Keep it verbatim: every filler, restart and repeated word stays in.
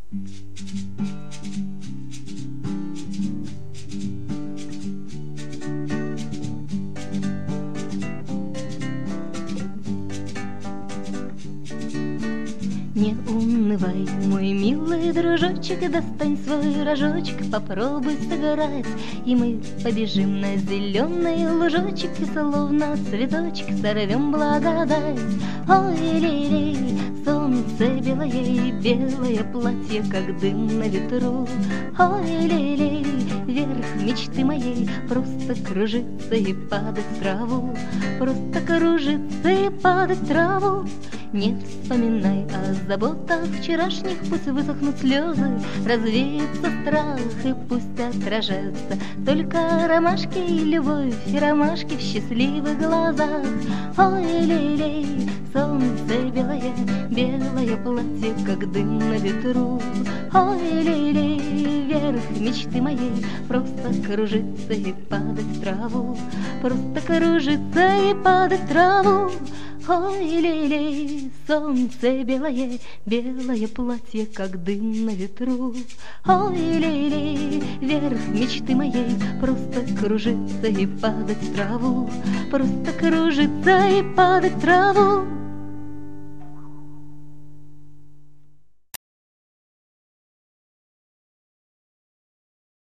Не унывай, мой милый дружочек, достань свой рожочек, попробуй сыграть, и мы побежим на зеленый лужочек и словно цветочек сорвем благодать. Ой, лилей, солнце белое, белое платье, как дым на ветру. Ой, лилей, верх мечты моей просто кружится и падать в траву, просто кружится и падать в траву. Не вспоминай о заботах вчерашних, пусть высохнут слезы, развеется страх и пусть отражаются только ромашки и любовь, и ромашки в счастливых глазах. Ой, лилей, солнце белое, белое платье, как дым на ветру. Ой, лилей, верх мечты моей просто кружится и падать в траву, просто кружится и падать в траву. Ой, лилей, солнце белое, белое платье, как дым на ветру. Ой, лилей, верх мечты моей просто кружится и падать в траву, просто кружится и падать в траву.